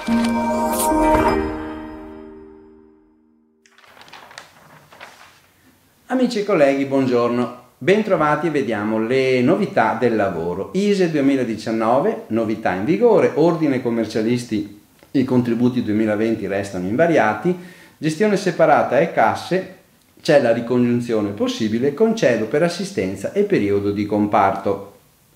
Amici e colleghi, buongiorno. Bentrovati, vediamo le novità del lavoro. ISEE 2019, novità in vigore, ordine commercialisti, i contributi 2020 restano invariati, gestione separata e casse, c'è la ricongiunzione possibile, concedo per assistenza e periodo di comparto.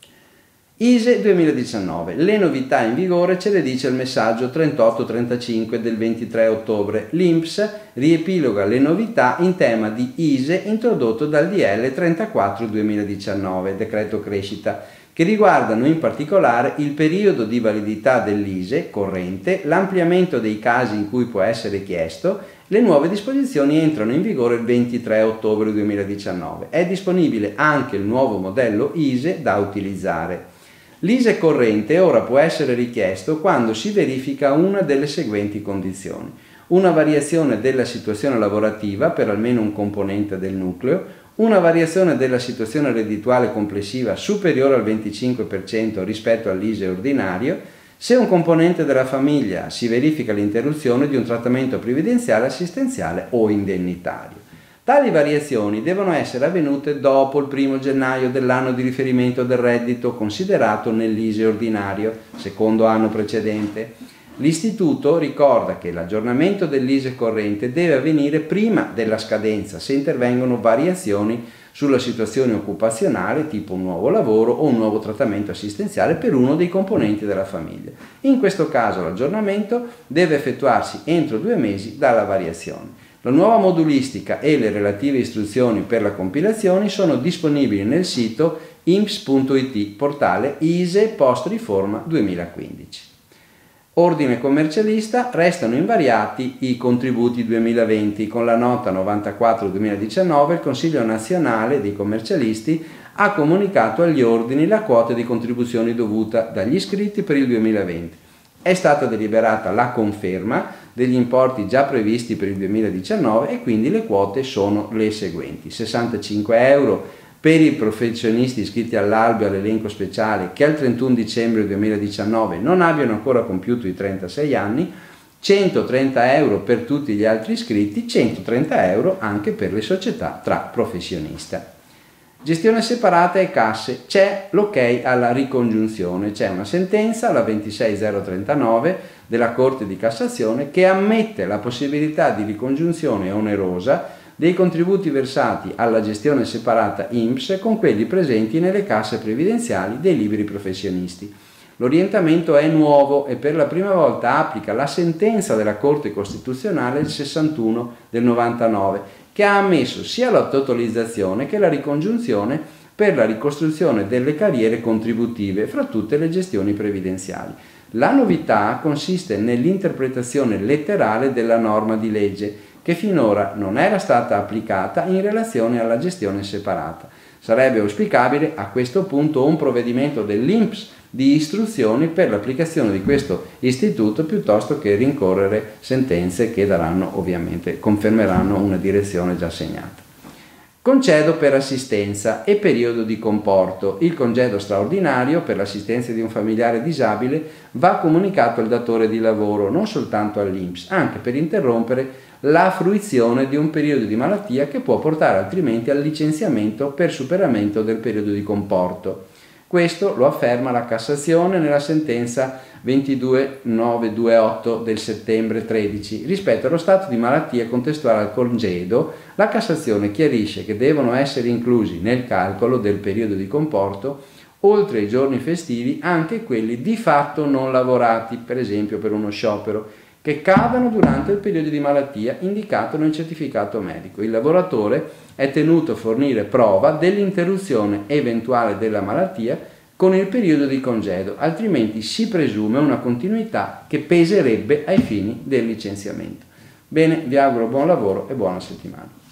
ISEE 2019, le novità in vigore ce le dice il messaggio 3835 del 23 ottobre. L'INPS riepiloga le novità in tema di ISEE introdotto dal DL 34 2019, decreto crescita, che riguardano in particolare il periodo di validità dell'ISEE corrente, l'ampliamento dei casi in cui può essere chiesto. Le nuove disposizioni entrano in vigore il 23 ottobre 2019. È disponibile anche il nuovo modello ISEE da utilizzare. L'ISEE corrente ora può essere richiesto quando si verifica una delle seguenti condizioni: una variazione della situazione lavorativa per almeno un componente del nucleo, una variazione della situazione reddituale complessiva superiore al 25% rispetto all'ISEE ordinario, se un componente della famiglia si verifica l'interruzione di un trattamento previdenziale, assistenziale o indennitario. Tali variazioni devono essere avvenute dopo il 1 gennaio dell'anno di riferimento del reddito considerato nell'ISEE ordinario, secondo anno precedente. L'Istituto ricorda che l'aggiornamento dell'ISEE corrente deve avvenire prima della scadenza se intervengono variazioni sulla situazione occupazionale, tipo un nuovo lavoro o un nuovo trattamento assistenziale per uno dei componenti della famiglia. In questo caso l'aggiornamento deve effettuarsi entro 2 mesi dalla variazione. La nuova modulistica e le relative istruzioni per la compilazione sono disponibili nel sito inps.it, portale ISEE Post Riforma 2015. Ordine commercialista, restano invariati i contributi 2020. Con la nota 94/2019 il Consiglio nazionale dei commercialisti ha comunicato agli ordini la quota di contribuzioni dovuta dagli iscritti per il 2020. È stata deliberata la conferma degli importi già previsti per il 2019 e quindi le quote sono le seguenti: 65 euro per i professionisti iscritti all'albo e all'elenco speciale che al 31 dicembre 2019 non abbiano ancora compiuto i 36 anni, 130 euro per tutti gli altri iscritti, 130 euro anche per le società tra professionista. Gestione separata e casse, c'è l'ok alla ricongiunzione, c'è una sentenza, la 26039 della Corte di Cassazione, che ammette la possibilità di ricongiunzione onerosa dei contributi versati alla gestione separata INPS con quelli presenti nelle casse previdenziali dei liberi professionisti. L'orientamento è nuovo e per la prima volta applica la sentenza della Corte Costituzionale il 61 del 99, che ha ammesso sia la totalizzazione che la ricongiunzione per la ricostruzione delle carriere contributive fra tutte le gestioni previdenziali. La novità consiste nell'interpretazione letterale della norma di legge, che finora non era stata applicata in relazione alla gestione separata. Sarebbe auspicabile a questo punto un provvedimento dell'INPS di istruzioni per l'applicazione di questo istituto piuttosto che rincorrere sentenze che daranno ovviamente, confermeranno una direzione già segnata. Concedo per assistenza e periodo di comporto. Il congedo straordinario per l'assistenza di un familiare disabile va comunicato al datore di lavoro, non soltanto all'INPS, anche per interrompere la fruizione di un periodo di malattia che può portare altrimenti al licenziamento per superamento del periodo di comporto. Questo lo afferma la Cassazione nella sentenza 22928 del settembre 13. Rispetto allo stato di malattia contestuale al congedo, la Cassazione chiarisce che devono essere inclusi nel calcolo del periodo di comporto, oltre ai giorni festivi, anche quelli di fatto non lavorati, per esempio per uno sciopero, che cadano durante il periodo di malattia indicato nel certificato medico. Il lavoratore è tenuto a fornire prova dell'interruzione eventuale della malattia con il periodo di congedo, altrimenti si presume una continuità che peserebbe ai fini del licenziamento. Bene, vi auguro buon lavoro e buona settimana.